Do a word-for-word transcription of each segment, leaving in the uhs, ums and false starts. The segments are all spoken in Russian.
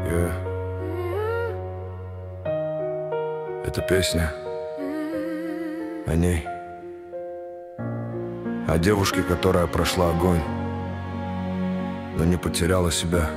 Yeah. Эта песня о ней, о девушке, которая прошла огонь, но не потеряла себя.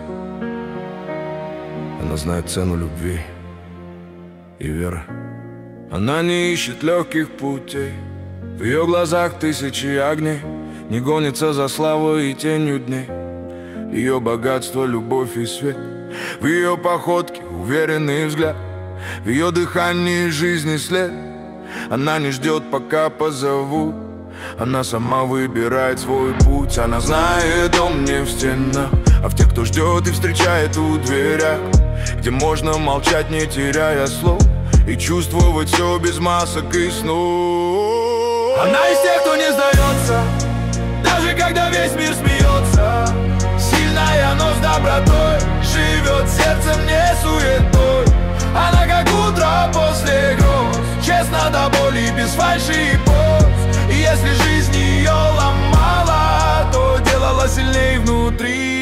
Она знает цену любви и веры. Она не ищет легких путей, в ее глазах тысячи огней, не гонится за славой и тенью дней. Ее богатство, любовь и свет, в ее походке уверенный взгляд, в ее дыхании жизни след. Она не ждет, пока позовут, она сама выбирает свой путь. Она знает, дом не в стенах, а в тех, кто ждет и встречает у дверях, где можно молчать, не теряя слов, и чувствовать все без масок и снов. Она из тех, кто не сдается, даже когда весь мир смеется. Сильная, но с добротой, живет сердцем, не суетой. Она как утро после гроз, честно до боли, без фальши и поз. И если жизнь ее ломала, то делала сильней внутри.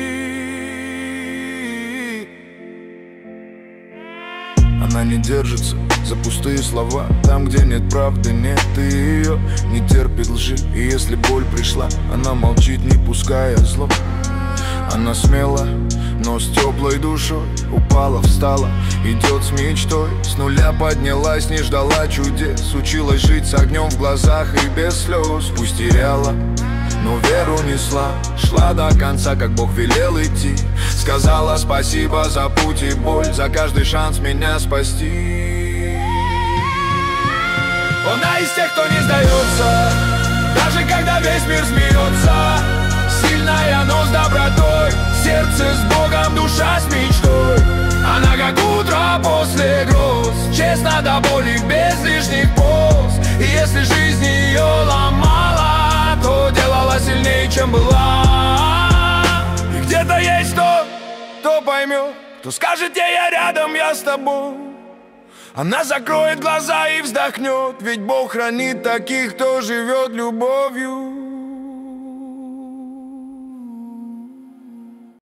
Она не держится за пустые слова, там, где нет правды, нет, и ее не терпит лжи. И если боль пришла, она молчит, не пуская зло. Она смела, но с теплой душой упала, встала, идет с мечтой, с нуля поднялась, не ждала чудес. Училась жить с огнем в глазах и без слез. Пусть теряла, но веру несла, шла до конца, как Бог велел идти. Сказала спасибо за путь и боль, за каждый шанс меня спасти. Она из тех, кто не сдается, даже когда весь мир смеется. Сильная, но с добротой, сердце с Богом, душа с мечтой. Она как утро после гроз, честно до боли, без лишних поз. И если жизнь ее ломала, то делала сильнее, чем была. И где-то есть тот, кто поймет, кто скажет ей: я рядом, я с тобой. Она закроет глаза и вздохнет, ведь Бог хранит таких, кто живет любовью.